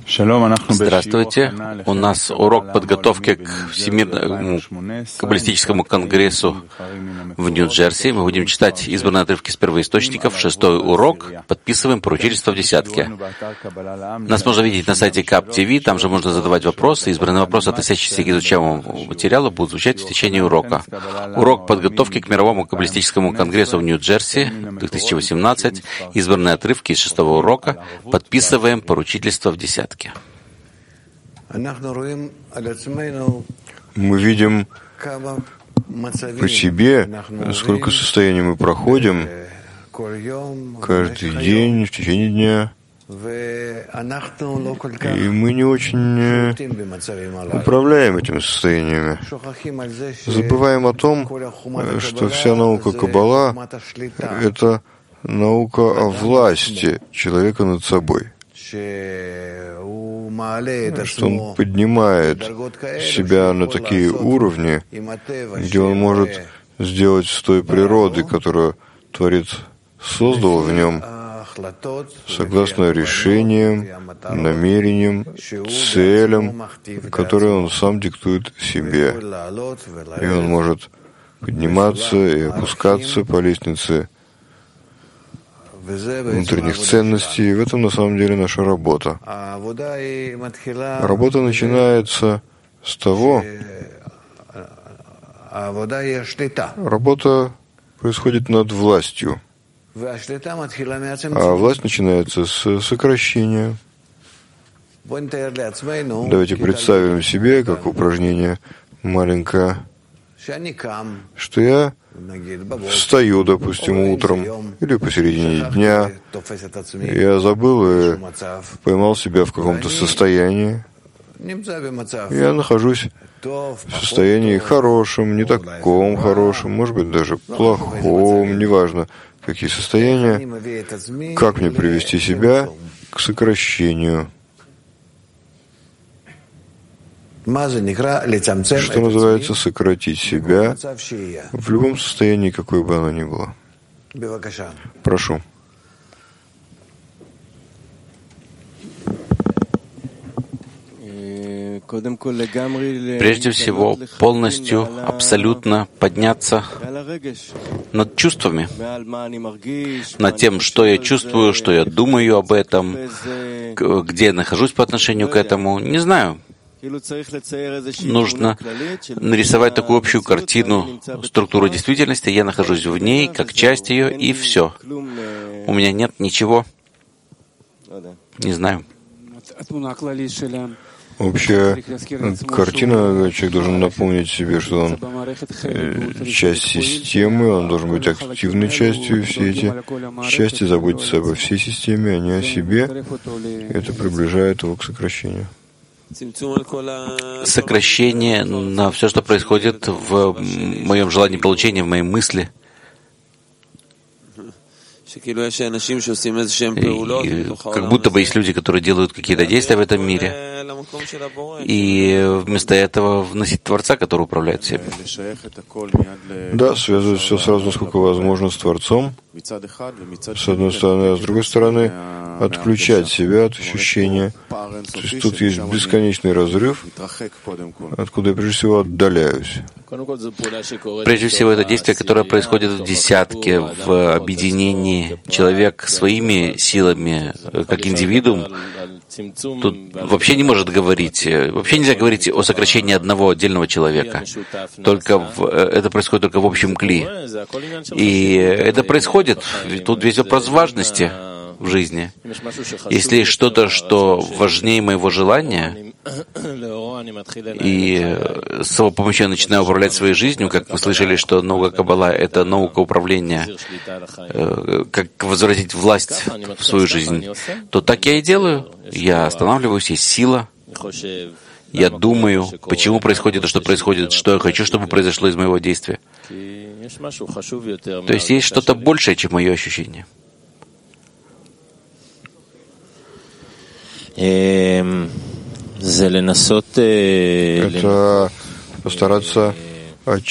Здравствуйте. У нас урок подготовки к Всемирному каббалистическому конгрессу в Нью-Джерси. Мы будем читать избранные отрывки с первоисточников. 6-й урок. Подписываем поручительство в десятке. Нас можно видеть на сайте Каб ТВ. Там же можно задавать вопросы. Избранные вопросы, относящиеся к изучаемому материалу, будут звучать в течение урока. Урок подготовки к Мировому каббалистическому конгрессу в Нью-Джерси 2018. Избранные отрывки из 6-го урока. Подписываем поручительство в десятке. Мы видим по себе, сколько состояний мы проходим каждый день, в течение дня. И мы не очень управляем этими состояниями. Забываем о том, что вся наука Каббала — это наука о власти человека над собой. Что он поднимает себя на такие уровни, где он может сделать с той природы, которую Творец создал в нем, согласно решениям, намерениям, целям, которые он сам диктует себе. И он может подниматься и опускаться по лестнице внутренних ценностей. В этом на самом деле наша работа. Работа начинается с того, работа происходит над властью, а власть начинается с сокращения. Давайте представим себе, как упражнение маленькое, что я встаю, допустим, утром или посередине дня. Я забыл и поймал себя в каком-то состоянии. Я нахожусь в состоянии хорошем, не таком хорошем, может быть, даже плохом, неважно, какие состояния. Как мне привести себя к сокращению? Что называется сократить себя в любом состоянии, какое бы оно ни было. Прошу. Прежде всего, полностью, абсолютно подняться над чувствами, над тем, что я чувствую, что я думаю об этом, где я нахожусь по отношению к этому, не знаю. Нужно нарисовать такую общую картину, структуру действительности, я нахожусь в ней, как часть ее, и все. У меня нет ничего. Не знаю. Общая картина, человек должен напомнить себе, что он часть системы, он должен быть активной частью, и все эти части заботятся обо всей системе, а не о себе. Это приближает его к сокращению. Сокращение на все, что происходит в моем желании получения, в моей мысли. И как будто бы есть люди, которые делают какие-то действия в этом мире, и вместо этого вносить Творца, который управляет всем. Да, связывать все сразу, насколько возможно, с Творцом, с одной стороны, а с другой стороны, отключать себя от ощущения. То есть тут есть бесконечный разрыв, откуда я прежде всего отдаляюсь. Прежде всего, это действие, которое происходит в десятке, в объединении. Человек своими силами, как индивидуум, тут вообще не может говорить, вообще нельзя говорить о сокращении одного отдельного человека. Это происходит только в общем кли. И это происходит, тут весь вопрос важности в жизни. Если есть что-то, что важнее моего желания, и с его помощью я начинаю управлять своей жизнью, как мы слышали, что наука Каббала — это наука управления, как возвратить власть в свою жизнь, то так я и делаю. Я останавливаюсь, есть сила. Я думаю, почему происходит то, что происходит, что я хочу, чтобы произошло из моего действия. То есть есть что-то большее, чем мое ощущение. Это постараться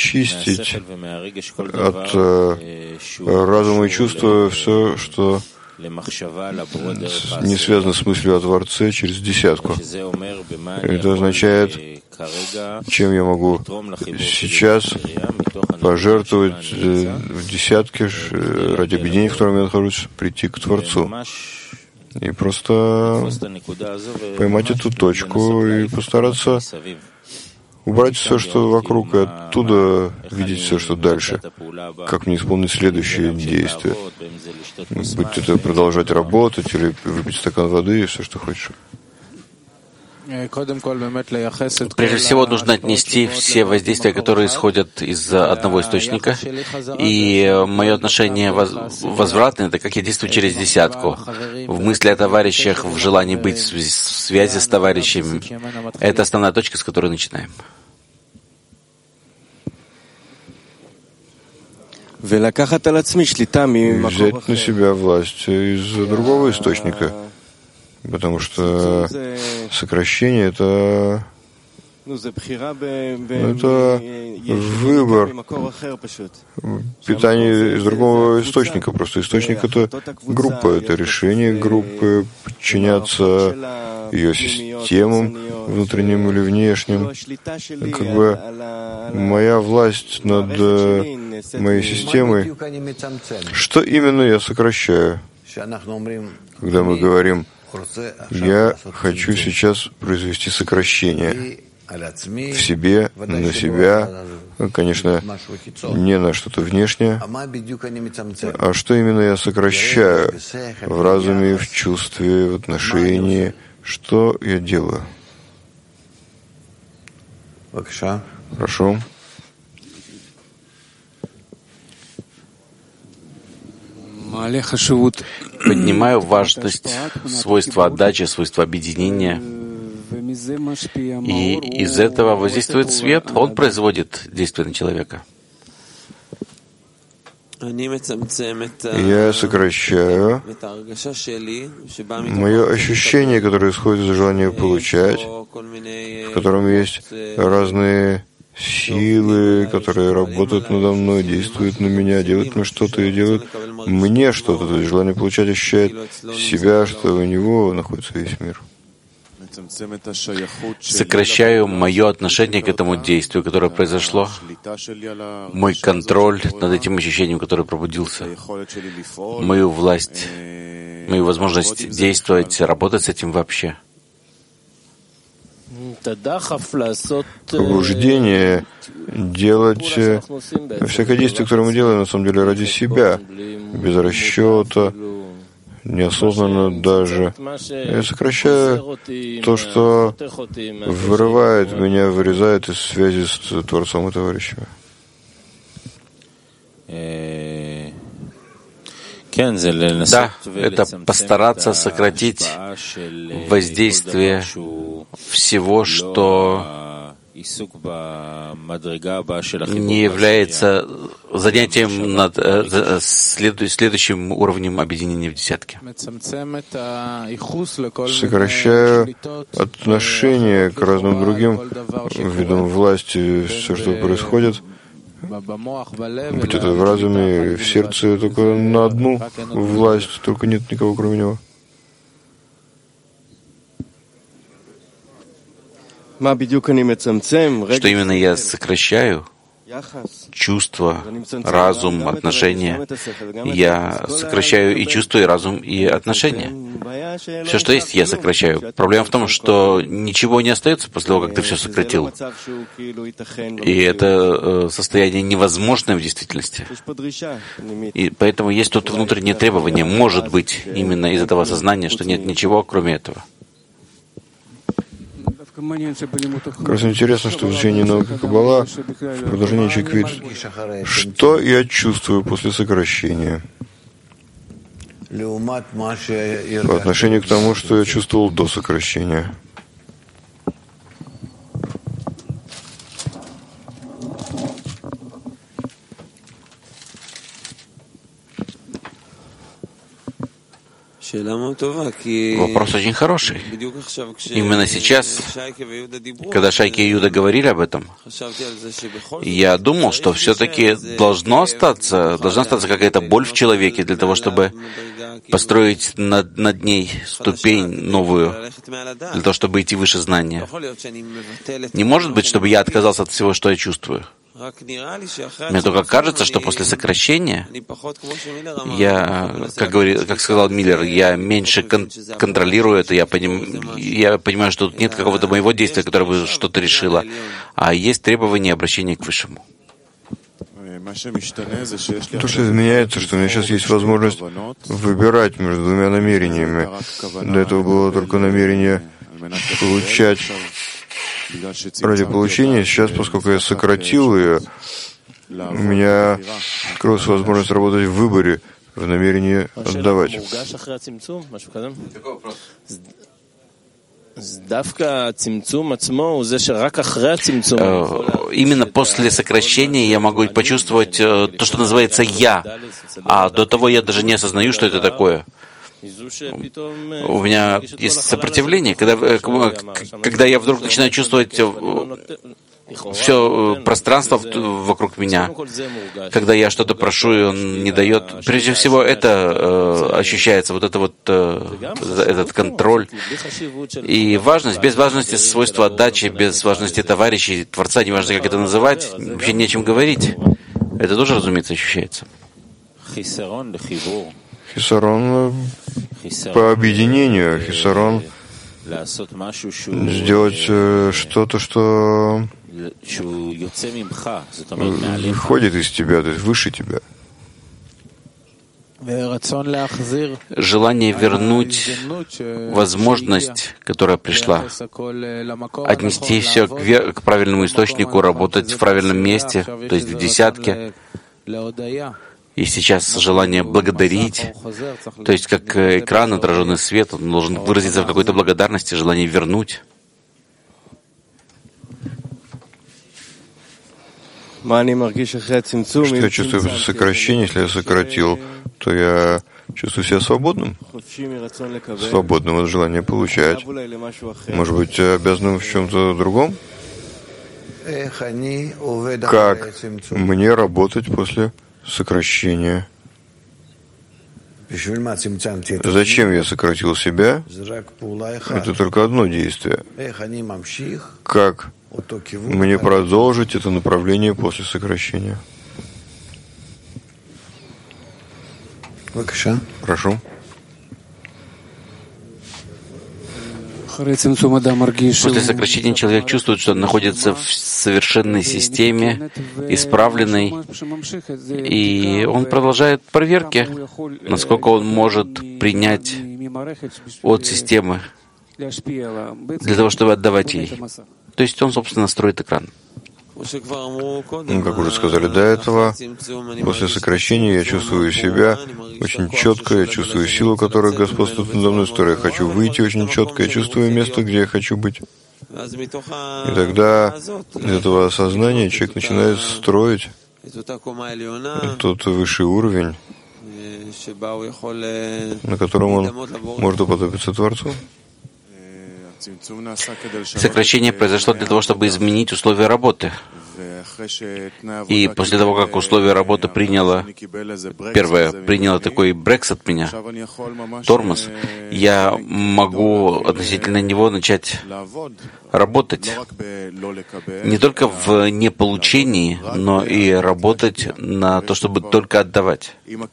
очистить от разума и чувства все, что не связано с мыслью о Творце через десятку. Это означает, чем я могу сейчас пожертвовать в десятке ради объединения, в котором я нахожусь, прийти к Творцу. И просто поймать эту точку и постараться убрать все, что вокруг, и оттуда видеть все, что дальше. Как мне исполнить следующее действие. Будь это продолжать работать или выпить стакан воды и все, что хочешь. Прежде всего, нужно отнести все воздействия, которые исходят из одного источника. И мое отношение возвратное, это как я действую через десятку. В мысли о товарищах, в желании быть в связи с товарищами. Это основная точка, с которой начинаем. Взять на себя власть из другого источника. Потому что сокращение — это выбор питания из другого источника. Просто источник — это группа, это решение группы, подчиняться ее системам, внутренним или внешним. Как бы моя власть над моей системой. Что именно я сокращаю? Когда мы говорим: я хочу сейчас произвести сокращение в себе, на себя, конечно, не на что-то внешнее. А что именно я сокращаю в разуме, в чувстве, в отношении? Что я делаю? Хорошо. Поднимаю важность свойства отдачи, свойства объединения. И из этого воздействует свет, он производит действие на человека. Я сокращаю мое ощущение, которое исходит из желания получать, в котором есть разные силы, которые работают надо мной, действуют на меня, делают мне что-то и делают мне что-то. То есть желание получать ощущает себя, что у него находится весь мир. Сокращаю мое отношение к этому действию, которое произошло, мой контроль над этим ощущением, которое пробудился, мою власть, мою возможность действовать, работать с этим вообще. Побуждение делать всякое действие, которое мы делаем, на самом деле ради себя, без расчета, неосознанно даже. Я сокращаю то, что вырывает меня, вырезает из связи с Творцом и товарищами. Да, это постараться сократить воздействие всего, что не является занятием над следующим уровнем объединения в десятке. Сокращаю отношение к разным другим видам власти, все, что происходит, будь это в разуме или в сердце, только на одну власть, только нет никого кроме него. Что именно я сокращаю? Чувства, разум, отношения. Я сокращаю и чувства, и разум, и отношения. Все, что есть, я сокращаю. Проблема в том, что ничего не остается после того, как ты все сократил. И это состояние невозможное в действительности. И поэтому есть тут внутреннее требование, может быть, именно из этого сознания, что нет ничего, кроме этого. Как раз интересно, что в изучении науки Каббала в продолжении человек видит, что я чувствую после сокращения по отношению к тому, что я чувствовал до сокращения. Вопрос очень хороший. Именно сейчас, когда Шайки и Юда говорили об этом, я думал, что все-таки должна остаться какая-то боль в человеке для того, чтобы построить над ней ступень новую, для того, чтобы идти выше знания. Не может быть, чтобы я отказался от всего, что я чувствую. Мне только кажется, что после сокращения я, как сказал Миллер, я меньше контролирую это, я понимаю, что тут нет какого-то моего действия, которое бы что-то решило, а есть требование обращения к Высшему. То, что изменяется, что у меня сейчас есть возможность выбирать между двумя намерениями. До этого было только намерение получать ради получения. Сейчас, поскольку я сократил ее, у меня открылась возможность работать в выборе, в намерении отдавать. Именно после сокращения я могу почувствовать то, что называется «я», а до того я даже не осознаю, что это такое. У меня есть сопротивление, когда я вдруг начинаю чувствовать все пространство вокруг меня, когда я что-то прошу, и он не дает. Прежде всего, это ощущается, этот контроль и важность. Без важности свойства отдачи, без важности товарищей, Творца, неважно, как это называть, вообще не о чем говорить. Это тоже, разумеется, ощущается. Хисарон по объединению, хисарон сделать что-то, что выходит из тебя, то есть выше тебя. Желание вернуть возможность, которая пришла, отнести все к правильному источнику, работать в правильном месте, то есть в десятке. И сейчас желание благодарить, то есть как экран, отраженный свет, он должен выразиться в какой-то благодарности, желание вернуть. Что я чувствую после сокращения? Если я сократил, то я чувствую себя свободным. Свободным от желания получать. Может быть, обязанным в чем-то другом? Как мне работать после сокращения? Зачем я сократил себя? Это только одно действие. Как мне продолжить это направление после сокращения? Прошу. После сокращения человек чувствует, что он находится в совершенной системе, исправленной, и он продолжает проверки, насколько он может принять от системы для того, чтобы отдавать ей. То есть он, собственно, строит экран. Как уже сказали до этого, после сокращения я чувствую себя очень четко, я чувствую силу, которая господствует надо мной, с которой я хочу выйти очень четко, я чувствую место, где я хочу быть. И тогда из этого осознания человек начинает строить тот высший уровень, на котором он может уподобиться Творцу. Сокращение произошло для того, чтобы изменить условия работы. И после того, как условия работы приняло такой брекс от меня, тормоз, я могу относительно него начать работать не только в неполучении, но и работать на то, чтобы только отдавать.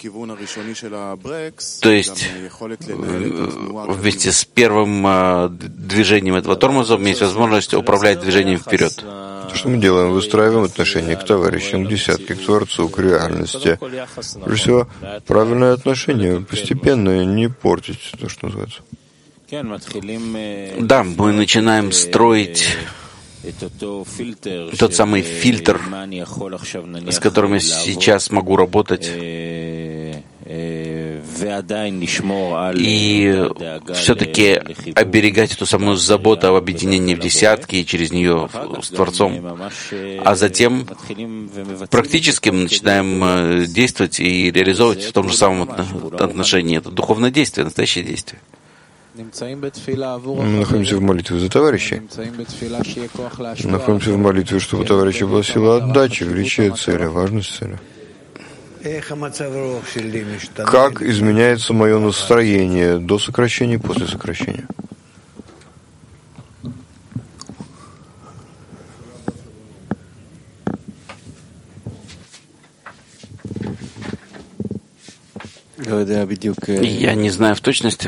То есть вместе с первым движением этого тормоза у меня есть возможность управлять движением вперед. То, что мы делаем, выстраиваем отношения к товарищам, к десятке, к Творцу, к реальности. Прежде всего, правильное отношение, постепенно не портить то, что называется. Да, мы начинаем строить тот самый фильтр, с которым я сейчас могу работать, и все-таки оберегать эту самую заботу об объединении в десятки и через нее с Творцом. А затем практически мы начинаем действовать и реализовывать в том же самом отношении. Это духовное действие, настоящее действие. Мы находимся в молитве за товарищей. Находимся в молитве, чтобы у товарища была сила отдачи, величие цели, важность цели. Как изменяется мое настроение до сокращения и после сокращения? Я не знаю в точности,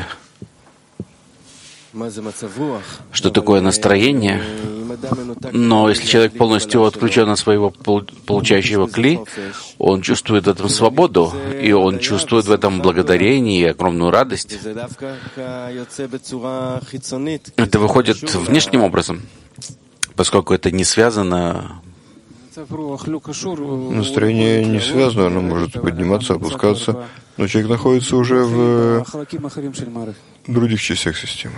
что такое настроение, но если человек полностью отключен от своего получающего кли, он чувствует в этом свободу, и он чувствует в этом благодарение и огромную радость. Это выходит внешним образом, поскольку это не связано. Настроение не связано, оно может подниматься, опускаться, но человек находится уже в других частях системы.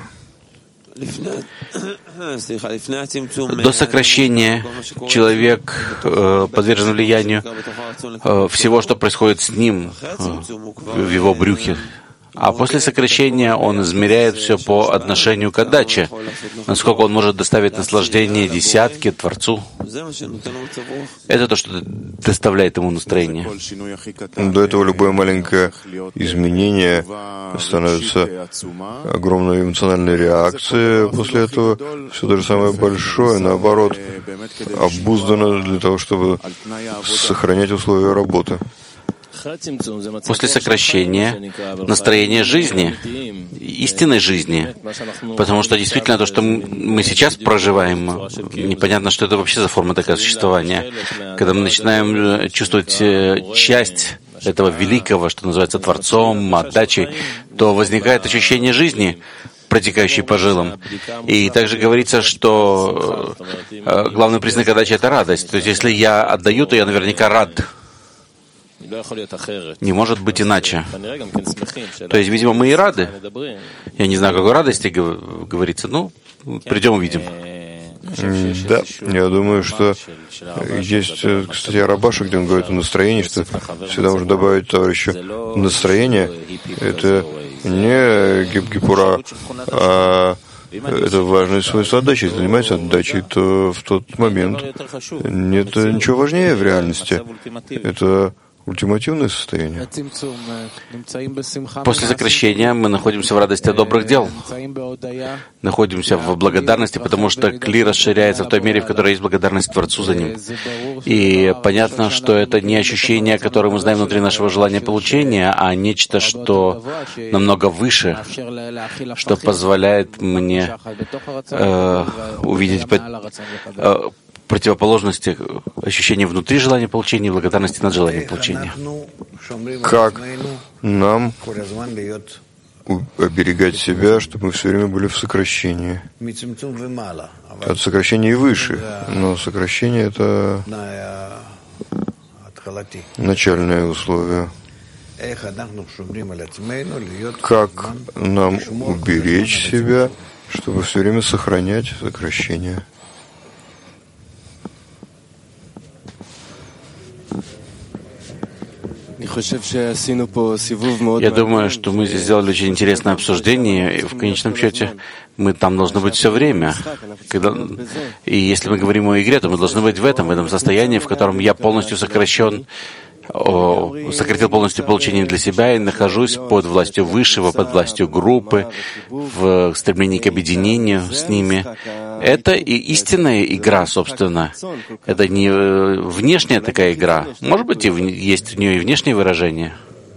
До сокращения человек подвержен влиянию всего, что происходит с ним в его брюхе. А после сокращения он измеряет все по отношению к отдаче, насколько он может доставить наслаждение десятке, Творцу. Это то, что доставляет ему настроение. До этого любое маленькое изменение становится огромной эмоциональной реакцией. После этого все то же самое большое, наоборот, обуздано для того, чтобы сохранять условия работы. После сокращения настроение жизни, истинной жизни, потому что действительно то, что мы сейчас проживаем, непонятно, что это вообще за форма такая существования. Когда мы начинаем чувствовать часть этого великого, что называется Творцом, отдачей, то возникает ощущение жизни, протекающей по жилам. И также говорится, что главный признак отдачи — это радость. То есть если я отдаю, то я наверняка рад. Не может быть иначе. То есть, видимо, мы и рады. Я не знаю, о какой радости говорится. Ну, придем увидим. Да, я думаю, что есть, кстати, о Рабаше, где он говорит о настроении, что всегда можно добавить товарищу настроение. Это не гипгипура, а это важное свойство отдачи. Если занимается отдачей, то в тот момент нет ничего важнее в реальности. Это ультимативное состояние. После сокращения мы находимся в радости от добрых дел. Находимся в благодарности, потому что кли расширяется в той мере, в которой есть благодарность Творцу за ним. И понятно, что это не ощущение, которое мы знаем внутри нашего желания получения, а нечто, что намного выше, что позволяет мне увидеть противоположности ощущения внутри желания получения и благодарности над желанием получения. Как нам оберегать себя, чтобы мы все время были в сокращении? От сокращения и выше, но сокращение — это начальное условие. Как нам уберечь себя, чтобы все время сохранять сокращение? Я думаю, что мы здесь сделали очень интересное обсуждение, и в конечном счете мы там должны быть все время. И если мы говорим о игре, то мы должны быть в этом состоянии, в котором я полностью сократил полностью получение для себя и нахожусь под властью Высшего, под властью группы, в стремлении к объединению с ними. Это и истинная игра, собственно. Это не внешняя такая игра. Может быть, есть в нее и внешние выражения.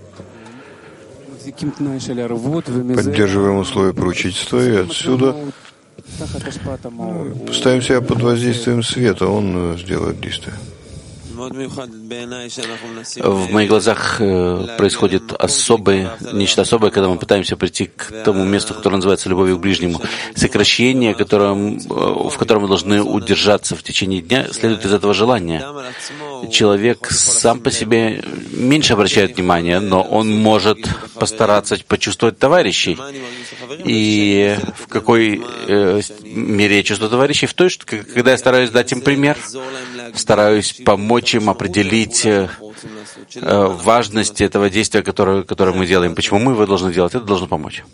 Поддерживаем условия поручительства, и отсюда ставим себя под воздействием света, он сделает действие. В моих глазах происходит нечто особое, когда мы пытаемся прийти к тому месту, которое называется любовью к ближнему. Сокращение, в котором мы должны удержаться в течение дня, следует из этого желания. Человек сам по себе меньше обращает внимание, но он может постараться почувствовать товарищей. И в какой мере я чувствую товарищей? В той, что когда я стараюсь дать им пример, стараюсь помочь им определить важность этого действия, которое мы делаем. Почему мы его должны делать? Это должно помочь.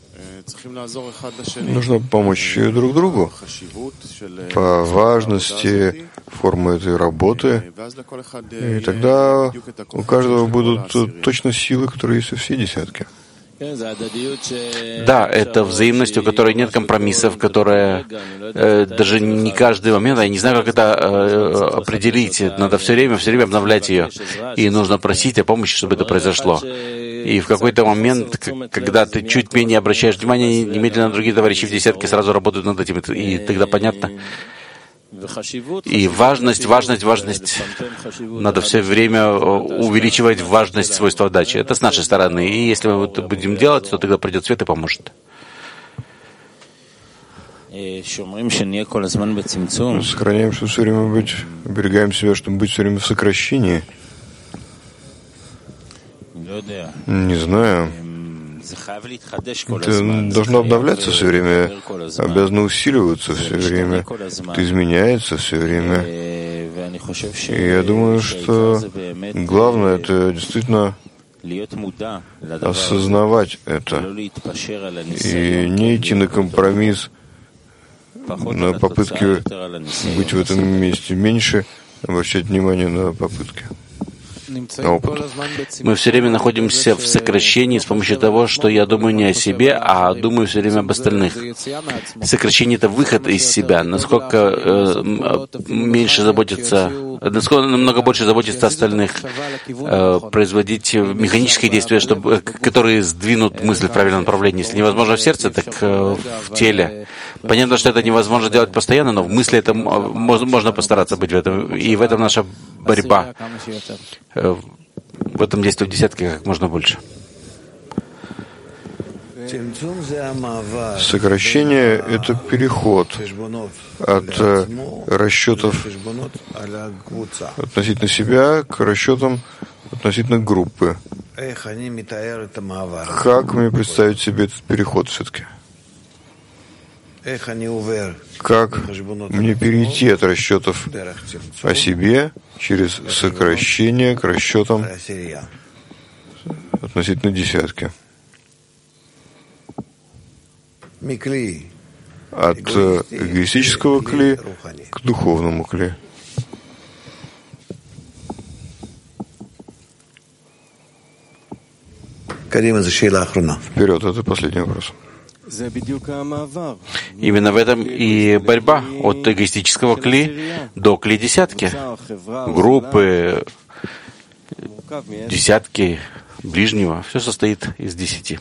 Нужно помочь друг другу по важности формы этой работы, и тогда у каждого будут точно силы, которые есть у всей десятки. Да, это взаимность, у которой нет компромиссов, которая даже не каждый момент, я не знаю, как это определить. Надо все время обновлять ее. И нужно просить о помощи, чтобы это произошло. И в какой-то момент, когда ты чуть менее обращаешь внимание, немедленно другие товарищи в десятке сразу работают над этим. И тогда понятно. И важность. Надо все время увеличивать важность свойства отдачи. Это с нашей стороны. И если мы это будем делать, то тогда придет свет и поможет. Сохраняем, чтобы все время оберегаем себя, чтобы быть все время в сокращении. Не знаю. Это должно обновляться все время, обязано усиливаться все время, это изменяется все время. И я думаю, что главное — это действительно осознавать это и не идти на компромисс, на попытки быть в этом месте меньше, обращать внимание на попытки. Мы все время находимся в сокращении с помощью того, что я думаю не о себе, а думаю все время об остальных. Сокращение — это выход из себя. Насколько намного больше заботиться о остальных, производить механические действия, которые сдвинут мысль в правильном направлении. Если невозможно в сердце, так в теле. Понятно, что это невозможно делать постоянно, но в мысли это можно постараться быть в этом. И в этом наша борьба. В этом действует десятки как можно больше. Сокращение — это переход от расчетов относительно себя к расчетам относительно группы. Как мне представить себе этот переход все-таки? Как мне перейти от расчетов о себе через сокращение к расчетам относительно десятки? От эгоистического кли к духовному кли. Вперед, это последний вопрос. Именно в этом и борьба от эгоистического кли до кли десятки. Группы, десятки, ближнего, все состоит из 10.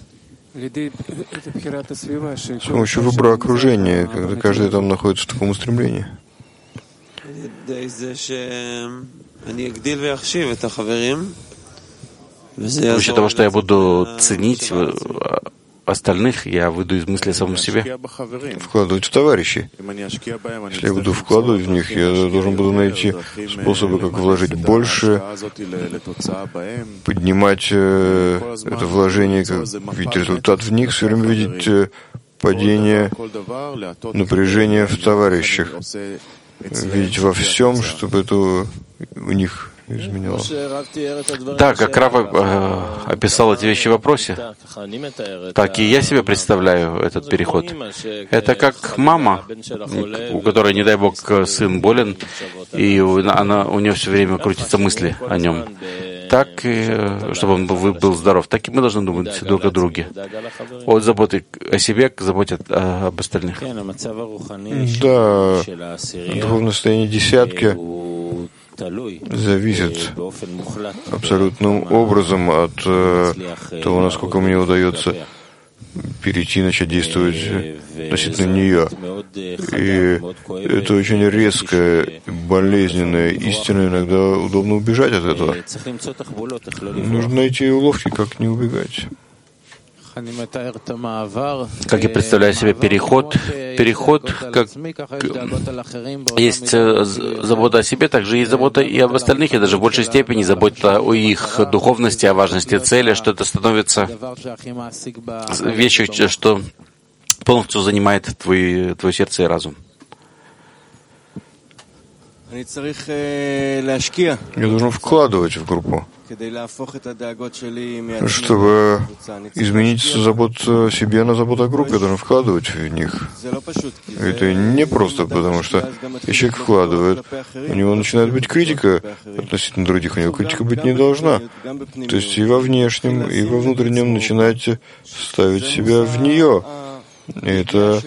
С помощью выбора окружения, когда каждый там находится в таком устремлении. С помощью того, что я буду ценить остальных, я выйду из мысли о самом себе. Вкладывать в товарищей. Если я буду вкладывать в них, я должен буду найти способы, как вложить больше, поднимать это вложение, видеть результат в них, все время видеть падение напряжения в товарищах, видеть во всем, чтобы это у них изменило. Да, как Рав описал эти вещи в вопросе, так и я себе представляю этот переход. Это как мама, у которой, не дай бог, сын болен, и у нее все время крутятся мысли о нем. Так, чтобы он был здоров, так и мы должны думать друг о друге. От заботы о себе к заботе об остальных. Да, духовное состояние десятки зависит абсолютным образом от того, насколько мне удается перейти, начать действовать относительно нее. И это очень резкая, болезненная истина. Иногда удобно убежать от этого. Нужно найти уловки, как не убегать. Как я представляю себе переход, как есть забота о себе, также есть забота и об остальных, и даже в большей степени забота о их духовности, о важности цели, что это становится вещью, что полностью занимает твое сердце и разум. Я должен вкладывать в группу, чтобы изменить заботу о себе на заботу о группе, я должен вкладывать в них. Это не просто, потому что если человек вкладывает, у него начинает быть критика относительно других, у него критика быть не должна. То есть и во внешнем, и во внутреннем начинаете ставить себя в нее. И это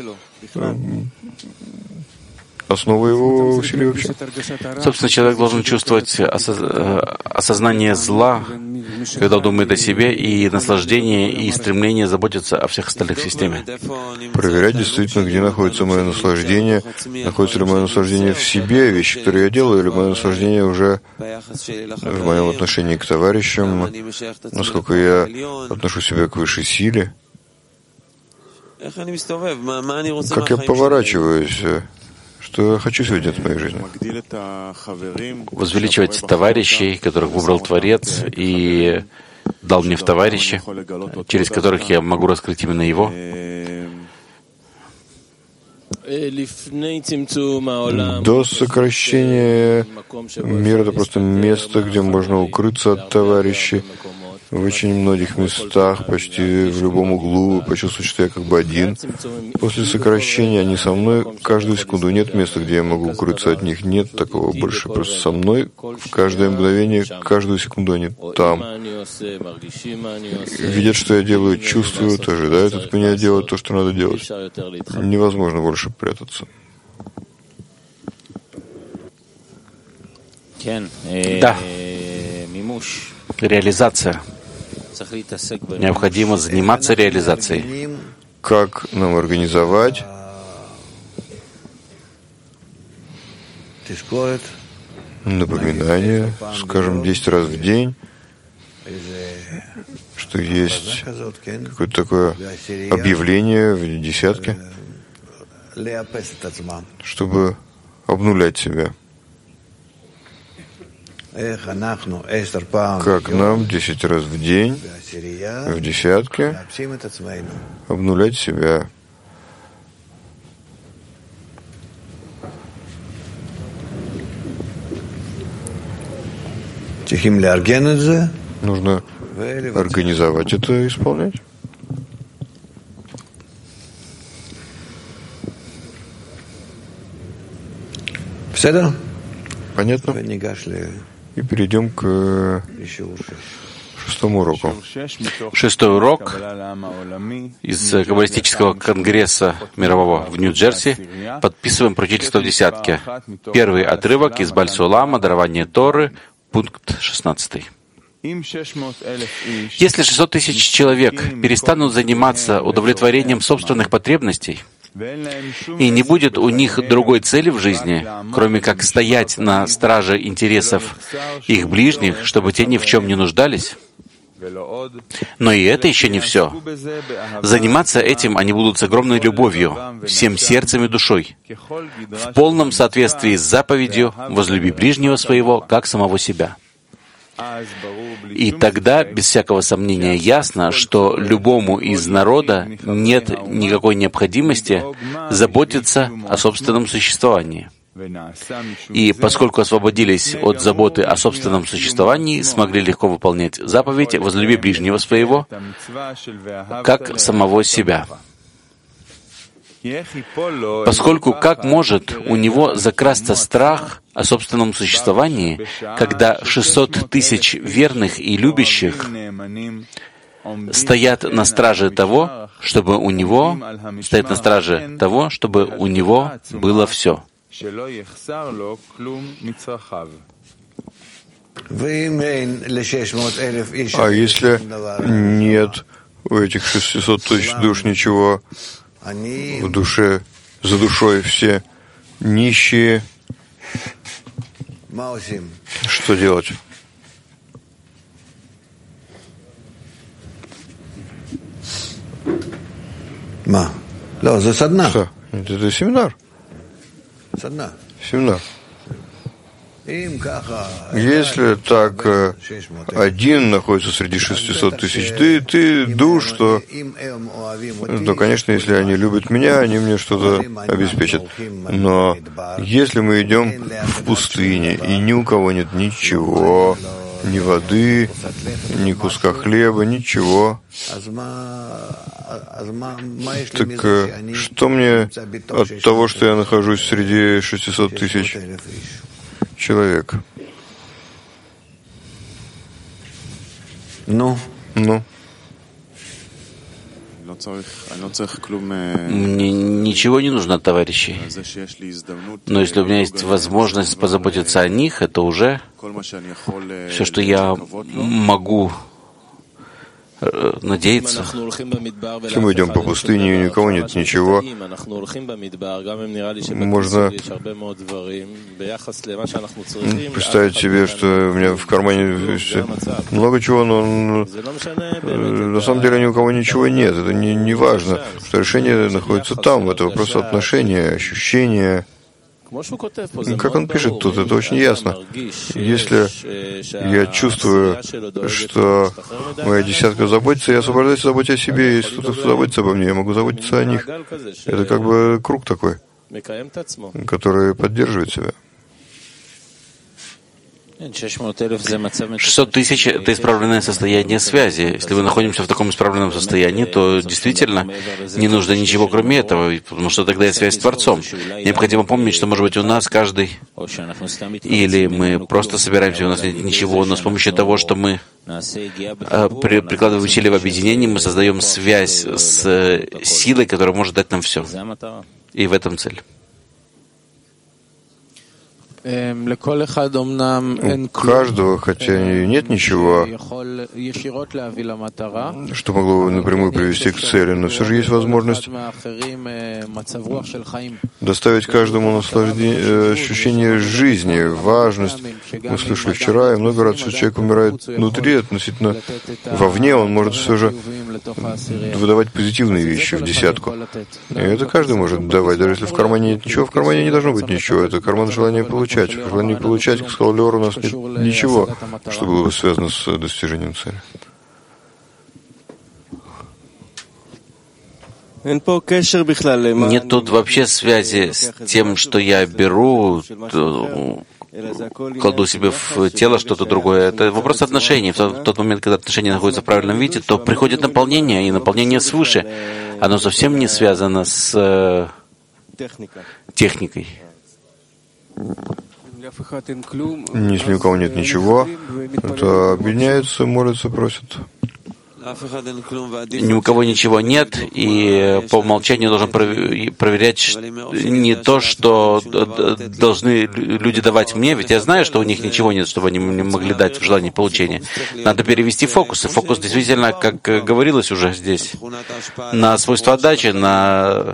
основа его усилий вообще. Собственно, человек должен чувствовать осознание зла, когда думает о себе, и наслаждение, и стремление заботиться о всех остальных в системе. Проверять действительно, где находится мое наслаждение, находится ли мое наслаждение в себе, вещи, которые я делаю, или мое наслаждение уже в моем отношении к товарищам, насколько я отношу себя к высшей силе, как я поворачиваюсь. Что я хочу сегодня от моей жизни? Возвеличивать товарищей, которых выбрал Творец и дал мне в товарищи, через которых я могу раскрыть именно Его. До сокращения мира — это просто место, где можно укрыться от товарищей. В очень многих местах, почти в любом углу, почувствовать, что я как бы один. После сокращения они со мной каждую секунду. Нет места, где я могу укрыться от них. Нет такого больше. Просто со мной в каждое мгновение, каждую секунду они там. Видят, что я делаю, чувствуют, ожидают от меня делать то, что надо делать. Невозможно больше прятаться. Да. Реализация. Необходимо заниматься реализацией. Как нам организовать напоминание, скажем, 10 раз в день, что есть какое-то такое объявление в десятке, чтобы обнулять себя. Как нам 10 раз в день, в десятке, обнулять себя. Нужно организовать это и исполнять. Понятно? И перейдем к шестому уроку. Шестой урок из Каббалистического конгресса мирового в Нью-Джерси. Подписываем поручительство в десятке. Первый отрывок из Баль-Сулама, дарование Торы, пункт 16. Если 600 тысяч человек перестанут заниматься удовлетворением собственных потребностей, и не будет у них другой цели в жизни, кроме как стоять на страже интересов их ближних, чтобы те ни в чем не нуждались. Но и это еще не все. Заниматься этим они будут с огромной любовью, всем сердцем и душой, в полном соответствии с заповедью «Возлюби ближнего своего, как самого себя». И тогда, без всякого сомнения, ясно, что любому из народа нет никакой необходимости заботиться о собственном существовании. И поскольку освободились от заботы о собственном существовании, смогли легко выполнять заповедь «Возлюби ближнего своего, как самого себя». Поскольку как может у него закрасться страх о собственном существовании, когда 600 тысяч верных и любящих стоят на страже того, чтобы у него было все. А если нет у этих 600 тысяч душ ничего, в душе, за душой все нищие. Что делать? Что? Это семинар. Семинар. Если так один находится среди 600 тысяч, ты душ, то, конечно, если они любят меня, они мне что-то обеспечат. Но если мы идем в пустыне, и ни у кого нет ничего, ни воды, ни куска хлеба, ничего, так что мне от того, что я нахожусь среди 600 тысяч человек? Ну. Мне ничего не нужно от товарищей. Но если у меня есть возможность позаботиться о них, это уже все, что я могу надеяться. Если мы идем по пустыне, и никого нет ничего, можно представить себе, что у меня в кармане много чего, но на самом деле ни у кого ничего нет. Это не важно, что решение находится там. Это вопрос отношения, ощущения. Как он пишет тут, это очень ясно. Если я чувствую, что моя десятка заботится, я освобождаюсь от заботы о себе. Если кто-то заботится обо мне, я могу заботиться о них. Это как бы круг такой, который поддерживает себя. 600 тысяч — это исправленное состояние связи. Если мы находимся в таком исправленном состоянии, то действительно не нужно ничего кроме этого, потому что тогда есть связь с Творцом. Необходимо помнить, что, может быть, у нас каждый, или мы просто собираемся, у нас нет ничего, но с помощью того, что мы прикладываем усилия в объединении, мы создаем связь с силой, которая может дать нам все. И в этом цель. У каждого, хотя и нет ничего, что могло бы напрямую привести к цели, но все же есть возможность доставить каждому ощущение жизни, важность. Мы слышали вчера, и много раз, что человек умирает внутри, относительно вовне, он может все же выдавать позитивные вещи в десятку. И это каждый может давать, даже если в кармане нет ничего, в кармане не должно быть ничего, это карман желания получать. Желание получать, как сказал Леор, у нас нет ничего, что было бы связано с достижением цели. Нет тут вообще связи с тем, что я беру, кладу себе в тело что-то другое. Это вопрос отношений. В тот момент, когда отношения находятся в правильном виде, то приходит наполнение, и наполнение свыше. Оно совсем не связано с техникой. Если ни у кого нет ничего, то объединяются, молятся, просят. Ни у кого ничего нет, и по умолчанию должен проверять не то, что должны люди давать мне, ведь я знаю, что у них ничего нет, чтобы они мне могли дать в желании получения. Надо перевести фокус, и фокус действительно, как говорилось уже здесь, на свойства отдачи, на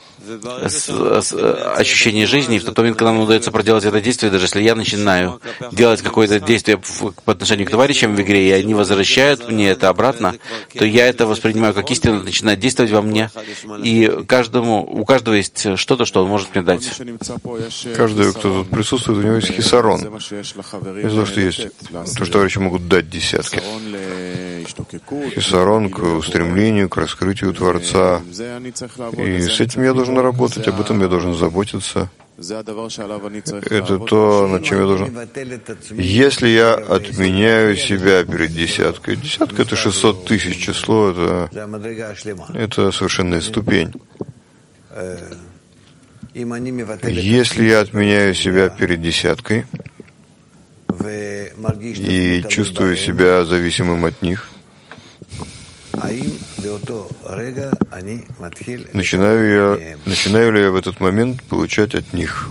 ощущение жизни, и в тот момент, когда нам удается проделать это действие, даже если я начинаю делать какое-то действие по отношению к товарищам в игре, и они возвращают мне это обратно, то я это воспринимаю как истину, начинает действовать во мне, и у каждого есть что-то, что он может мне дать. Каждый, кто тут присутствует, у него есть хисарон. Из-за того, что есть то, что товарищи могут дать десятки. Хисарон к устремлению, к раскрытию Творца. И с этим я должен работать, об этом я должен заботиться. Это то, над чем я должен. Если я отменяю себя перед десяткой, десятка — это 600 тысяч число, это совершенная ступень. Если я отменяю себя перед десяткой и чувствую себя зависимым от них, начинаю ли я в этот момент получать от них?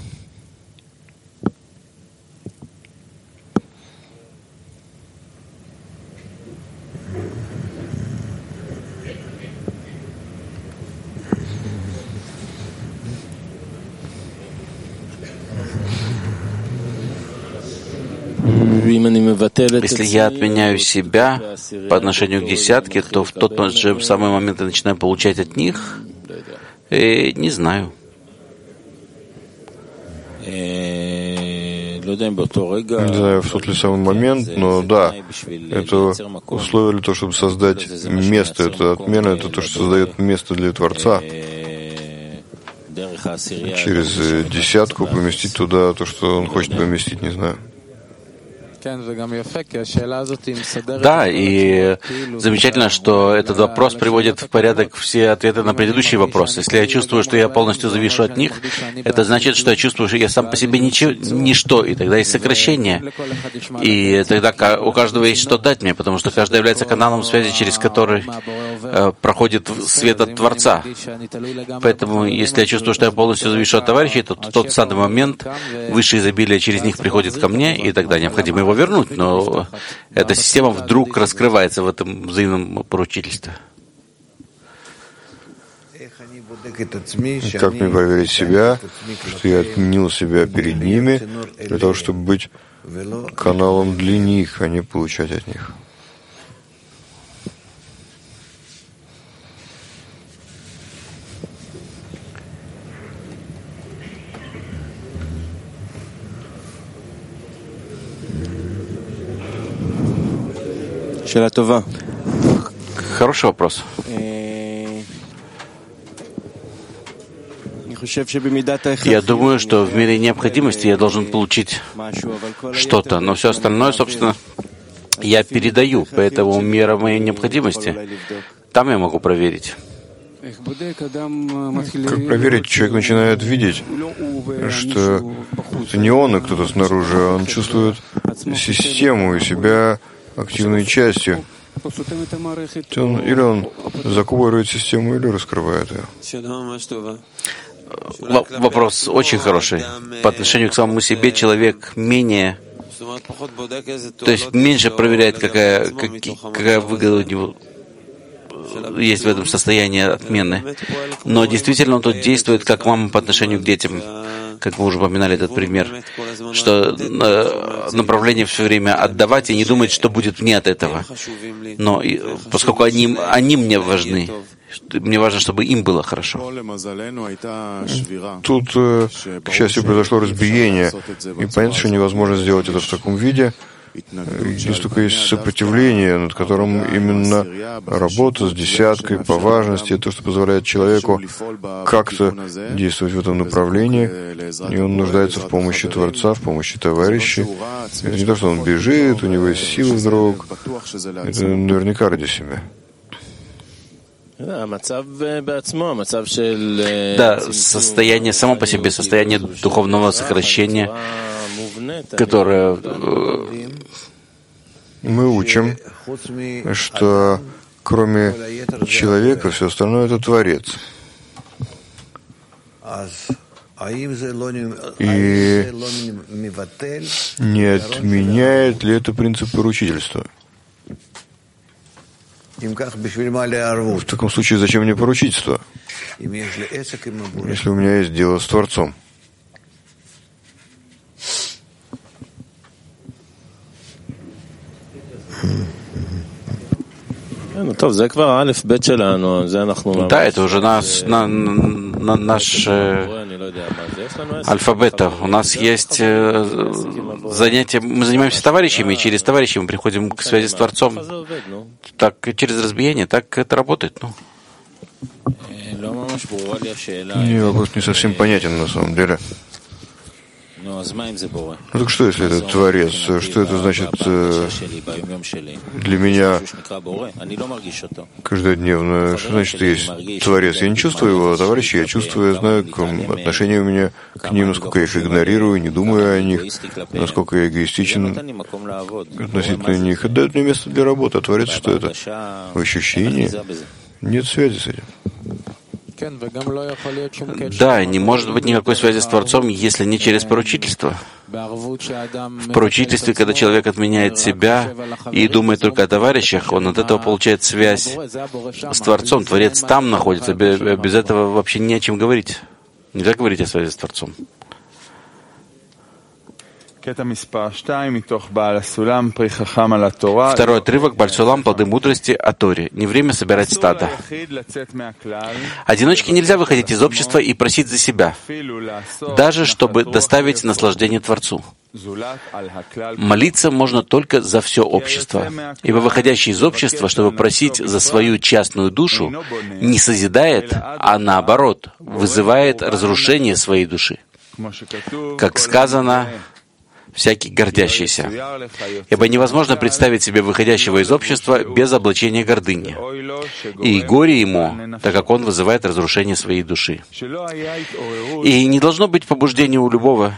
Если я отменяю себя по отношению к десятке, то в тот же самый момент я начинаю получать от них, не знаю. Не знаю, в тот ли самый момент, но да, это условие для того, чтобы создать место, это отмена, это то, что создает место для Творца. Через десятку поместить туда то, что он хочет поместить, не знаю. Да, и замечательно, что этот вопрос приводит в порядок все ответы на предыдущие вопросы. Если я чувствую, что я полностью завишу от них, это значит, что я чувствую, что я сам по себе ничто, и тогда есть сокращение. И тогда у каждого есть что дать мне, потому что каждый является каналом связи, через который проходит свет от Творца. Поэтому, если я чувствую, что я полностью завишу от товарищей, то в тот самый момент высшее изобилие через них приходит ко мне, и тогда необходимо его вернуть, но эта система вдруг раскрывается в этом взаимном поручительстве. Как мне проверить себя, что я отменил себя перед ними, для того, чтобы быть каналом для них, а не получать от них? Хороший вопрос. Я думаю, что в мере необходимости я должен получить что-то, но все остальное, собственно, я передаю, поэтому мера моей необходимости, там я могу проверить. Как проверить? Человек начинает видеть, что это не он, и кто-то снаружи, он чувствует систему и себя активной частью. Или он закупоривает систему, или раскрывает ее. Вопрос очень хороший. По отношению к самому себе человек менее, то есть меньше проверяет, какая выгода у него есть в этом состоянии отмены. Но действительно он тут действует как мама по отношению к детям. Как вы уже упоминали этот пример, что направление все время отдавать и не думать, что будет вне от этого. Но поскольку они мне важны, мне важно, чтобы им было хорошо. Тут, к счастью, произошло разбиение, и понятно, что невозможно сделать это в таком виде. Здесь только есть сопротивление, над которым именно работа с десяткой по важности, то, что позволяет человеку как-то действовать в этом направлении, и он нуждается в помощи Творца, в помощи товарищей. Это не то, что он бежит, у него есть силы вдруг, это наверняка ради себя. Да, состояние само по себе, состояние духовного сокращения, которое мы учим, что кроме человека все остальное — это Творец. И не отменяет ли это принцип поручительства? В таком случае, зачем мне поручительство, если у меня есть дело с Творцом? Да, это уже наш алфавит. У нас есть занятия, мы занимаемся товарищами, и через товарищей мы приходим к связи с Творцом. Так, через разбиение, так это работает. Мне вопрос не совсем понятен на самом деле. Ну так что, если это Творец? Что это значит для меня каждодневно? Что значит есть Творец? Я не чувствую его, товарищи, я чувствую, я знаю, какое отношение у меня к ним, насколько я их игнорирую, не думаю о них, насколько я эгоистичен относительно них. Это дает мне место для работы. А Творец что это? В ощущении? Нет связи с этим. Да, не может быть никакой связи с Творцом, если не через поручительство. В поручительстве, когда человек отменяет себя и думает только о товарищах, он от этого получает связь с Творцом. Творец там находится, без этого вообще не о чем говорить. Нельзя говорить о связи с Творцом. Второй отрывок Бааль Сулам, плоды мудрости о Торе. Не время собирать стадо. Одиночке нельзя выходить из общества и просить за себя, даже чтобы доставить наслаждение Творцу. Молиться можно только за все общество, ибо выходящий из общества, чтобы просить за свою частную душу, не созидает, а наоборот, вызывает разрушение своей души. Как сказано, всякий гордящийся. Ибо невозможно представить себе выходящего из общества без облачения гордыни. И горе ему, так как он вызывает разрушение своей души. И не должно быть побуждения у любого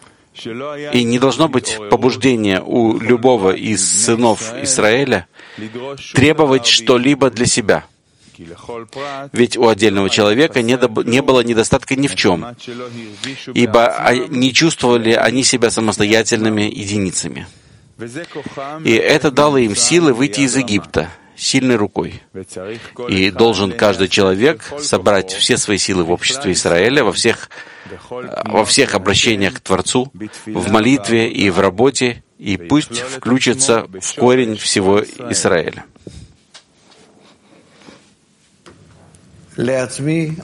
из сынов Израиля требовать что-либо для себя. Ведь у отдельного человека не было недостатка ни в чем, ибо не чувствовали они себя самостоятельными единицами. И это дало им силы выйти из Египта сильной рукой. И должен каждый человек собрать все свои силы в обществе Израиля, во всех обращениях к Творцу, в молитве и в работе, и пусть включится в корень всего Израиля. За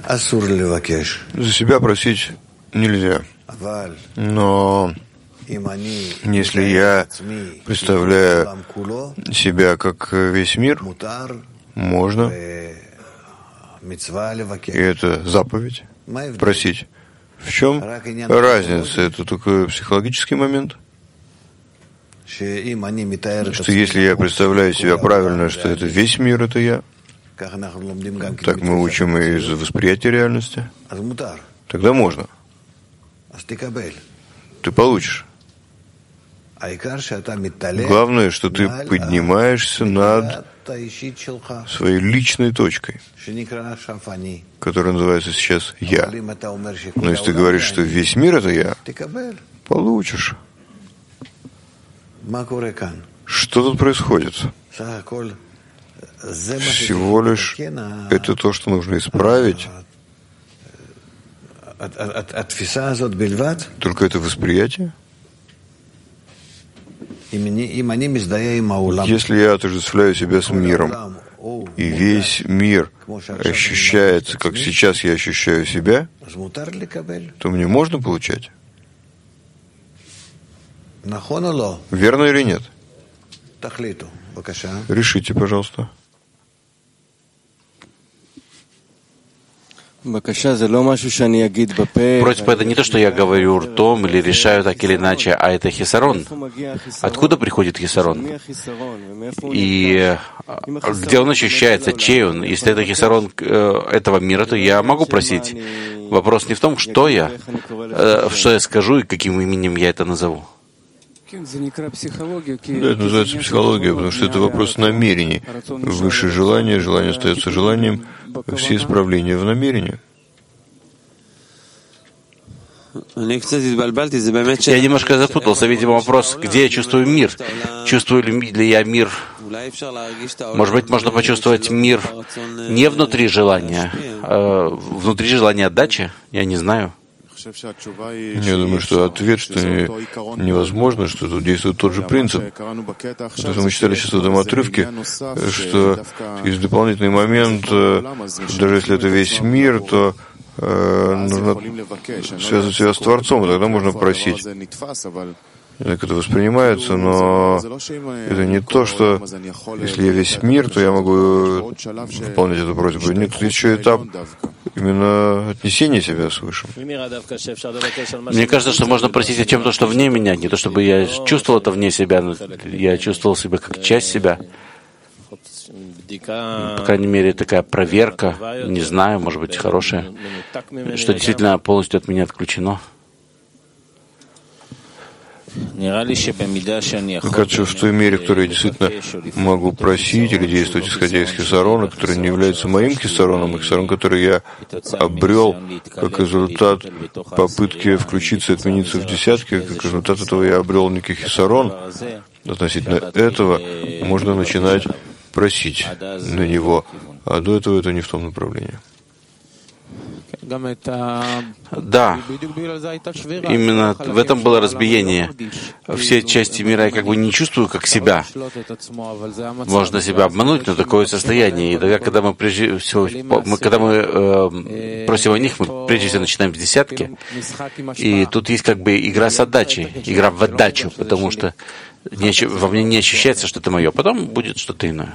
себя просить нельзя. Но если я представляю себя как весь мир, можно, и это заповедь, просить. В чем разница? Это только психологический момент? Что если я представляю себя правильно, что это весь мир, это я, так мы учим и из восприятия реальности, тогда можно. Ты получишь. Главное, что ты поднимаешься над своей личной точкой, которая называется сейчас «я». Но если ты говоришь, что весь мир — это «я», получишь. Что тут происходит? Всего лишь это то, что нужно исправить. Только это восприятие. Если я отождествляю себя с миром, и весь мир ощущается, как сейчас я ощущаю себя, то мне можно получать? Верно или нет? Решите, пожалуйста. Просьба — это не то, что я говорю ртом или решаю так или иначе, а это хисарон. Откуда приходит хисарон? И где он ощущается, чей он? Если это хисарон этого мира, то я могу просить. Вопрос не в том, что я скажу и каким именем я это назову. Да, это называется психология, потому что это вопрос намерений. Выше желание, желание остается желанием, все исправления в намерении. Я немножко запутался. Видимо, вопрос, где я чувствую мир? Чувствую ли я мир? Может быть, можно почувствовать мир не внутри желания, а внутри желания отдачи? Я не знаю. Я думаю, что ответ, что невозможно, что тут действует тот же принцип. Потому что мы читали сейчас в этом отрывке, что есть дополнительный момент, даже если это весь мир, то нужно связывать себя с Творцом, и тогда можно просить. Так это воспринимается, но это не то, что если я весь мир, то я могу выполнять эту просьбу. Нет, тут еще этап именно отнесения себя свыше. Мне кажется, что можно просить о чем-то, что вне меня, не то чтобы я чувствовал это вне себя, но я чувствовал себя как часть себя. По крайней мере, такая проверка, не знаю, может быть, хорошая, что действительно полностью от меня отключено. Мне кажется, в той мере, в которой я действительно могу просить или действовать, исходя из хисарона, который не является моим хисароном, а хисарон, который я обрел как результат попытки включиться и отмениться в десятки, как результат этого я обрел некий хисарон, относительно этого можно начинать просить на него, а до этого это не в том направлении. Да, именно в этом было разбиение. Все части мира я как бы не чувствую как себя. Можно себя обмануть, но такое состояние. И тогда, когда мы прежде всего, просим о них, мы прежде всего начинаем с десятки. И тут есть как бы игра с отдачей, игра в отдачу, потому что во мне не ощущается, что это мое. Потом будет что-то иное.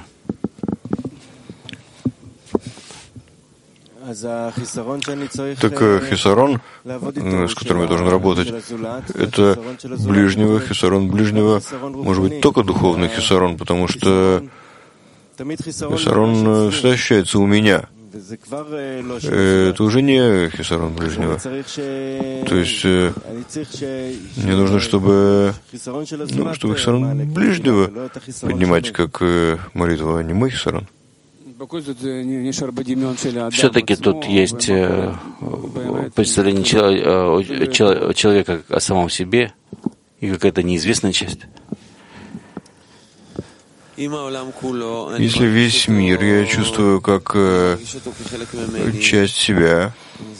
Так хисарон, с которым я должен работать, это ближнего, хисарон ближнего, может быть, только духовный хисарон, потому что хисарон всегда ощущается у меня. Это уже не хисарон ближнего. То есть мне нужно, чтобы хисарон ближнего поднимать как молитва, а не мой хисарон. Все-таки тут есть представление человека о самом себе и какая-то неизвестная часть. Если весь мир я чувствую как часть себя,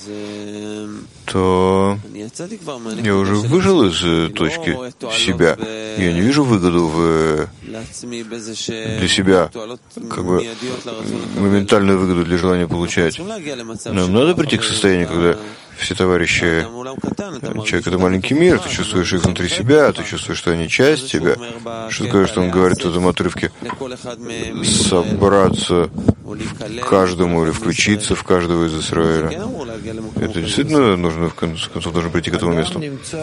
то я уже выжил из точки себя. Я не вижу выгоду для себя, как бы моментальную выгоду для желания получать. Нам надо прийти к состоянию, когда все товарищи, человек — это маленький мир, ты чувствуешь их внутри себя, ты чувствуешь, что они часть тебя. Что такое, что он говорит в этом отрывке? Собраться в каждому или включиться в каждого из Исраэля. Это действительно нужно, в конце концов, должен прийти к этому месту.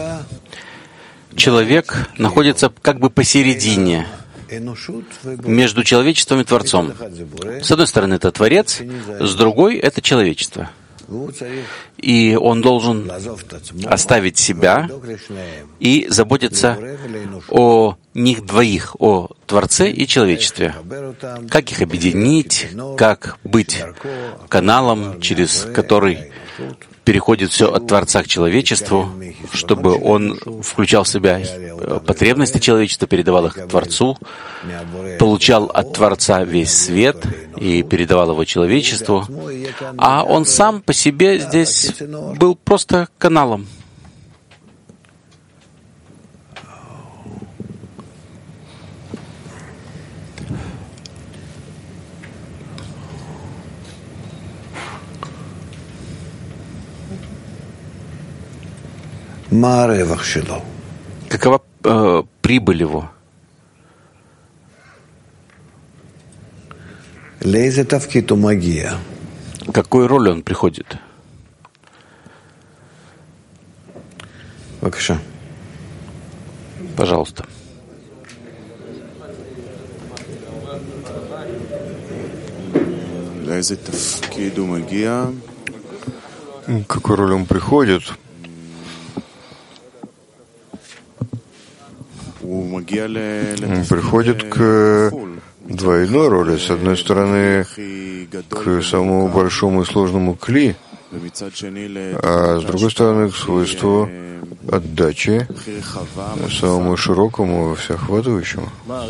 Человек находится как бы посередине между человечеством и Творцом. С одной стороны, это Творец, с другой — это человечество. И он должен оставить себя и заботиться о них двоих, о Творце и человечестве. Как их объединить, как быть каналом, через который переходит все от Творца к человечеству, чтобы он включал в себя потребности человечества, передавал их Творцу, получал от Творца весь свет и передавал его человечеству, а он сам по себе здесь был просто каналом. Какова прибыль его? Какую роль он приходит? Пожалуйста. Какую роль он приходит? Он приходит к двойной роли. С одной стороны, к самому большому и сложному кли, а с другой стороны, к свойству отдачи самому широкому и всеохватывающему.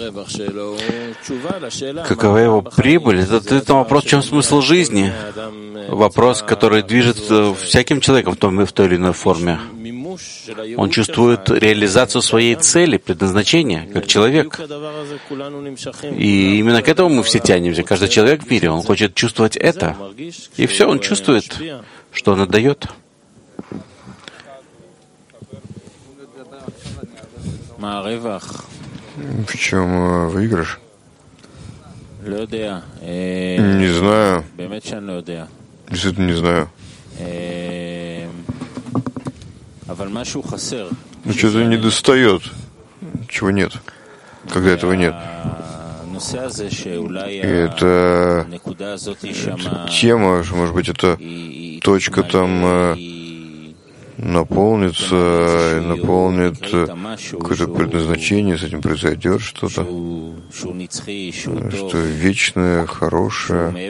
Какова его прибыль? Это вопрос, в чем смысл жизни? Вопрос, который движет всяким человеком в той или иной форме. Он чувствует реализацию своей цели, предназначения, как человек. И именно к этому мы все тянемся. Каждый человек в мире, он хочет чувствовать это. И все, он чувствует, что он отдает. В чем выигрыш? Не знаю. Действительно не знаю. Но что-то не достает, чего нет, когда этого нет. И это тема, может быть, это точка там наполнится, наполнит какое-то предназначение, с этим произойдет что-то, что вечное, хорошее,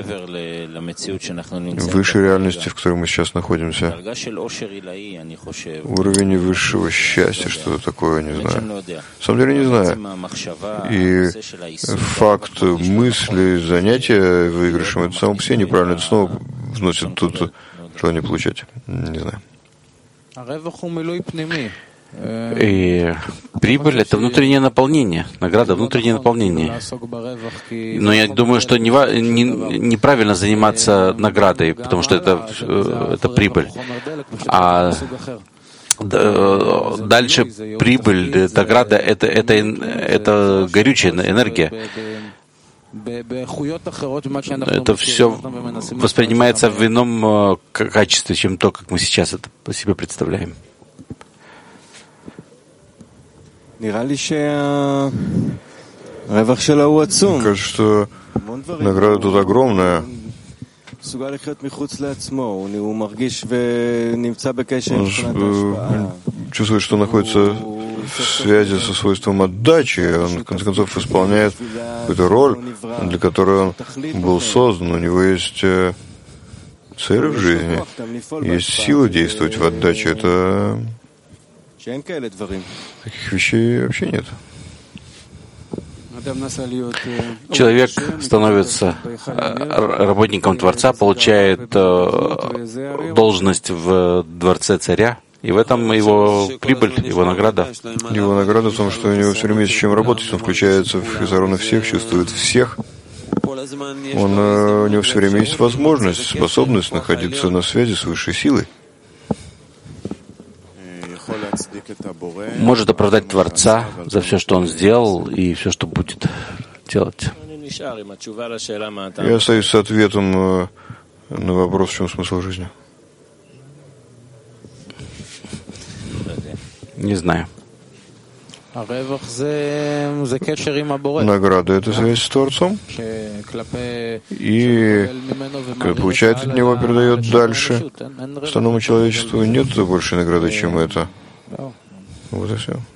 выше реальности, в которой мы сейчас находимся. Уровень высшего счастья, что-то такое, не знаю. На самом деле не знаю. И факт мысли, занятия выигрышем, это само по себе неправильно, это снова вносит тут что не получать? Не знаю. И прибыль — это внутреннее наполнение, награда — внутреннее наполнение. Но я думаю, что неправильно заниматься наградой, потому что это прибыль. А дальше прибыль, награда — это горючая энергия. Это все воспринимается в ином качестве, чем то, как мы сейчас это по себе представляем. Мне кажется, что награда тут огромная. Он чувствует, что находится в связи со свойством отдачи. Он, в конце концов, исполняет какую-то роль, для которой он был создан. У него есть цель в жизни, есть сила действовать в отдаче. Это таких вещей вообще нет. Человек становится работником Творца, получает должность в дворце царя, и в этом его прибыль, его награда. Его награда в том, что у него все время есть с чем работать, он включается в хизароны всех, чувствует всех. У него все время есть возможность, способность находиться на связи с высшей силой. Может оправдать Творца за все, что он сделал, и все, что будет делать. Я остаюсь с ответом на вопрос, в чем смысл жизни. Не знаю. Награда — это связь с Творцом, и получает от него, передает дальше остальному человечеству. Нет большей награды, чем это. Вот и все.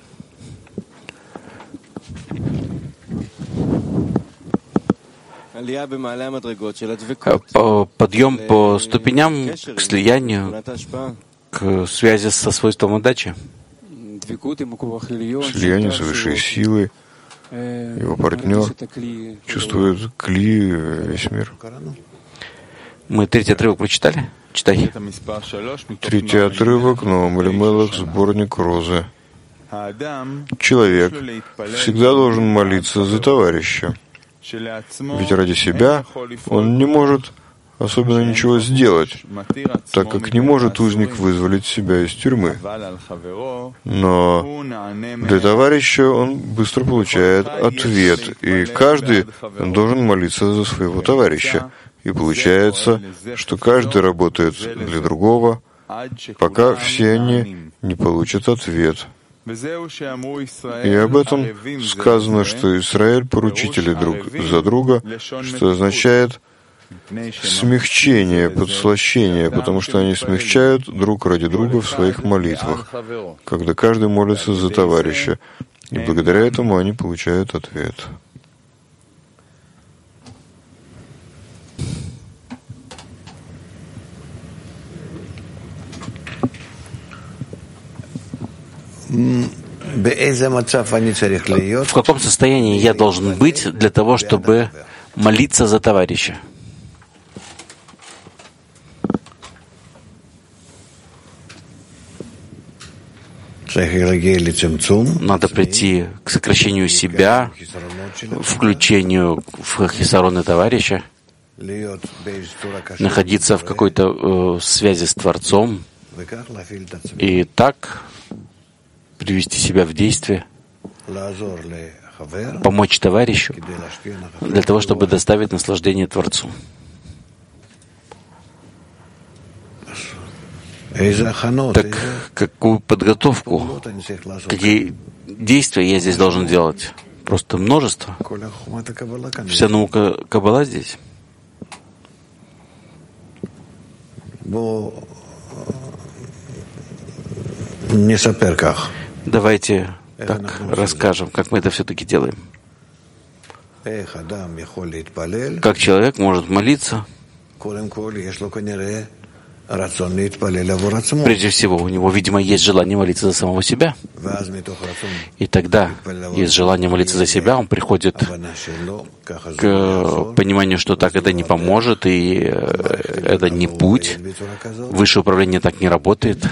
Подъем по ступеням к слиянию, к связи со свойством отдачи. Слияние с высшей силой. Его партнер чувствует кли, весь мир. Мы третий отрывок прочитали? Читай. Третий отрывок, Новом Элимелех, сборник «Розы». Человек всегда должен молиться за товарища. Ведь ради себя он не может особенно ничего сделать, так как не может узник вызволить себя из тюрьмы. Но для товарища он быстро получает ответ, и каждый должен молиться за своего товарища. И получается, что каждый работает для другого, пока все они не получат ответ. И об этом сказано, что Израиль — поручители друг за друга, что означает смягчение, подслащение, потому что они смягчают друг ради друга в своих молитвах, когда каждый молится за товарища, и благодаря этому они получают ответ. В каком состоянии я должен быть для того, чтобы молиться за товарища? Надо прийти к сокращению себя, включению в хисароны товарища, находиться в какой-то связи с Творцом и так привести себя в действие, помочь товарищу для того, чтобы доставить наслаждение Творцу. Так какую подготовку, какие действия я здесь должен делать? Просто множество. Вся наука Каббала здесь. Давайте так расскажем, как мы это все-таки делаем. Как человек может молиться? Прежде всего, у него, видимо, есть желание молиться за самого себя. И тогда, из желания молиться за себя, он приходит к пониманию, что так это не поможет, и это не путь. Высшее управление так не работает.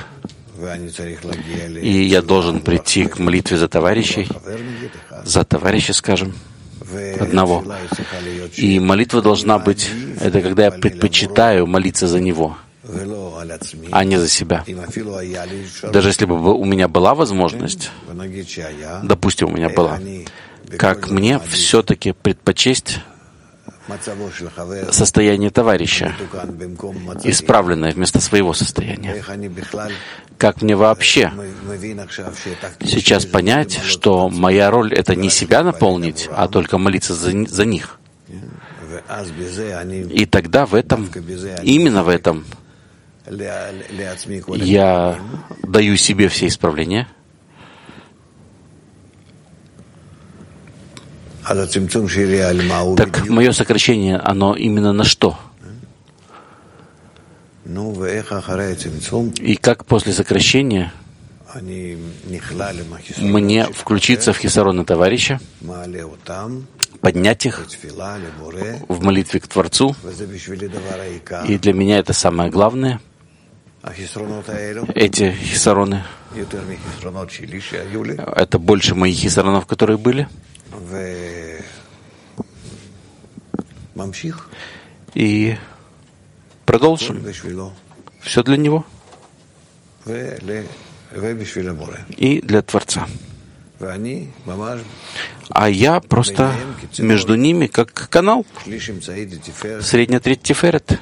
И я должен прийти к молитве за товарища, скажем, одного. И молитва должна быть, это когда я предпочитаю молиться за него, а не за себя. Даже если бы у меня была возможность, допустим, у меня была, как мне все-таки предпочесть состояние товарища, исправленное вместо своего состояния. Как мне вообще сейчас понять, что моя роль — это не себя наполнить, а только молиться за них? И тогда именно в этом я даю себе все исправления. Так мое сокращение, оно именно на что? И как после сокращения мне включиться в хисароны товарища, поднять их в молитве к Творцу, и для меня это самое главное. Эти хисароны — это больше моих хисаронов, которые были. И продолжим. Все для него и для Творца. А я просто между ними как канал, средняя треть Тиферет.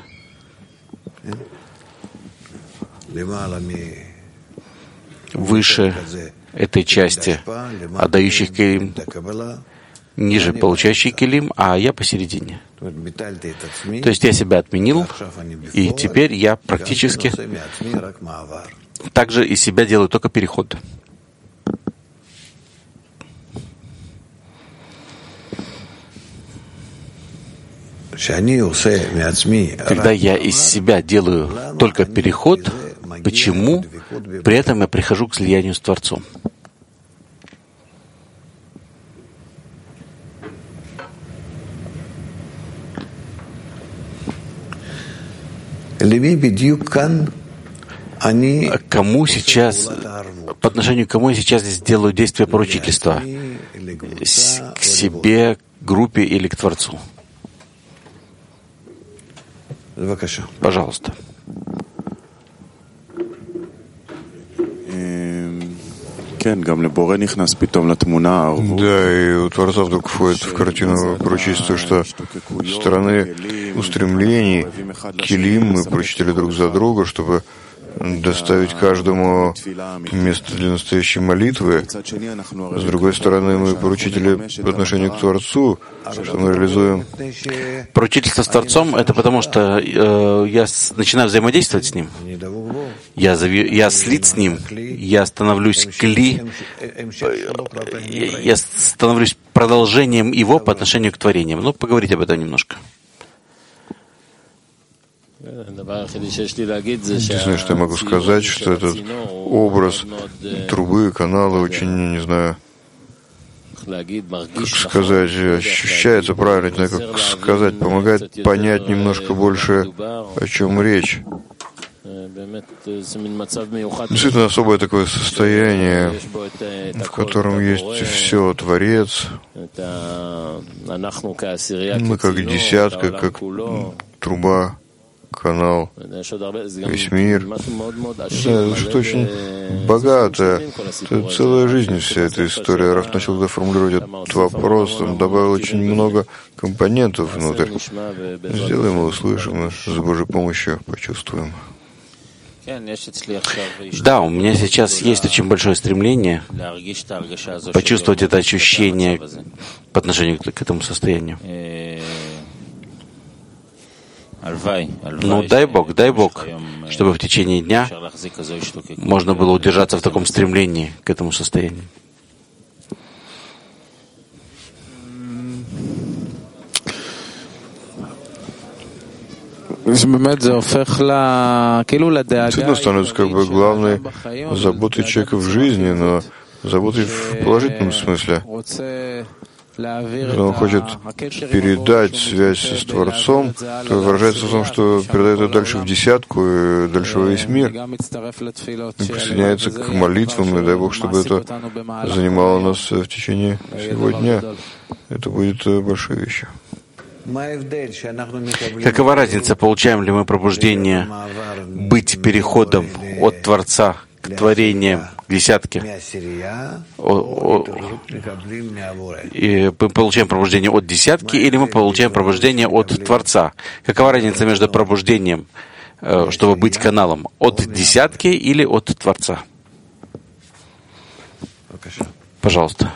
Выше этой части отдающих келим, ниже получающий келим, а я посередине. То есть я себя отменил, и теперь я практически также из себя делаю только переход. Когда я из себя делаю только переход, почему при этом я прихожу к слиянию с Творцом? Кому сейчас, по отношению к кому я сейчас здесь делаю действие поручительства? К себе, к группе или к Творцу? Пожалуйста. Да, и у Творца вдруг входит в картину пророчества, что со стороны устремлений келим мы поручители друг за друга, чтобы доставить каждому место для настоящей молитвы. С другой стороны, мы поручители по отношению к Творцу, что мы реализуем. Поручительство с Творцом — это потому, что я начинаю взаимодействовать с Ним. Я слит с Ним, я становлюсь я становлюсь продолжением Его по отношению к творениям. Ну, поговорить об этом немножко. Единственное, что я могу сказать, что этот образ трубы, канала очень, не знаю, как сказать, ощущается правильно, не знаю, как сказать, помогает понять немножко больше, о чем речь. Действительно особое такое состояние, в котором есть все, Творец. Мы как десятка, как труба, канал, весь мир. Да, что очень богато. Это целая жизнь, вся эта история. Раф начал когда формулировать этот вопрос, он добавил очень много компонентов внутрь. Сделаем и услышим, и с Божьей помощью почувствуем. Да, у меня сейчас есть очень большое стремление почувствовать это ощущение по отношению к этому состоянию. Ну, дай Бог, чтобы в течение дня можно было удержаться в таком стремлении к этому состоянию. Действительно становится как бы главной заботой человека в жизни, но заботой в положительном смысле. Когда он хочет передать связь с Творцом, то выражается в том, что передает это дальше в десятку и дальше во весь мир. И присоединяется к молитвам, и дай Бог, чтобы это занимало нас в течение всего дня. Это будет большой вещью. Какова разница, получаем ли мы пробуждение быть переходом от Творца к творению, к десятке? И мы получаем пробуждение от десятки или мы получаем пробуждение от Творца? Какова разница между пробуждением, чтобы быть каналом, от десятки или от Творца? Пожалуйста.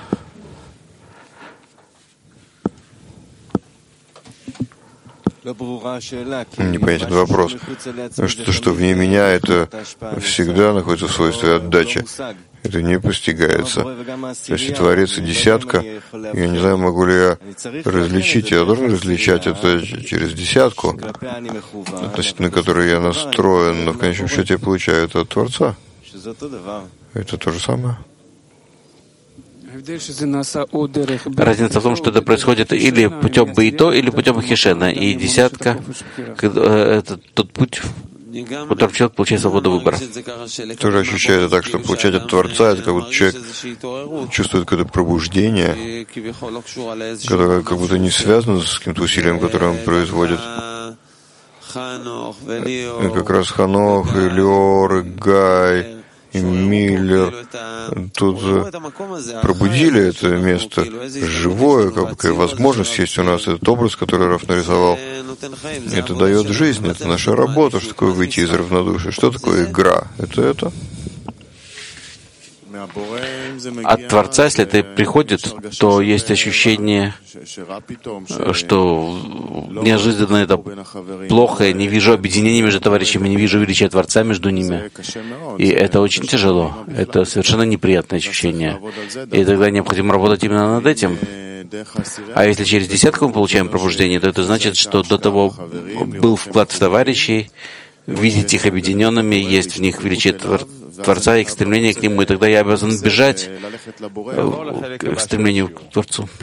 Непонятен вопрос. Что вне меня, это всегда находится в свойстве отдачи. Это не постигается. Если Творец и десятка, я не знаю, могу ли я различить. Я должен различать это через десятку, относительно которой я настроен, но в конечном счете я получаю это от Творца. Это то же самое. Разница в том, что это происходит или путем Бейто, или путем Хишена. И десятка — это тот путь, в котором человек получает свободу выбора. Тоже ощущаю это так, что получать от Творца, это как будто человек чувствует какое-то пробуждение, которое как будто не связано с каким-то усилием, которое он производит. И как раз Ханох, и Леор, и Гай, и Миллер тут пробудили это место живое, какая возможность есть у нас, этот образ, который Раф нарисовал. Это дает жизнь, это наша работа. Что такое выйти из равнодушия? Что такое игра? Это. От Творца, если это приходит, то есть ощущение, что неожиданно это плохо, я не вижу объединения между товарищами, не вижу величия Творца между ними. И это очень тяжело. Это совершенно неприятное ощущение. И тогда необходимо работать именно над этим. А если через десятку мы получаем пробуждение, то это значит, что до того был вклад в товарищей, видеть их объединенными, есть в них величие Творца и к стремлению к Нему, и тогда я обязан бежать к стремлению к Творцу.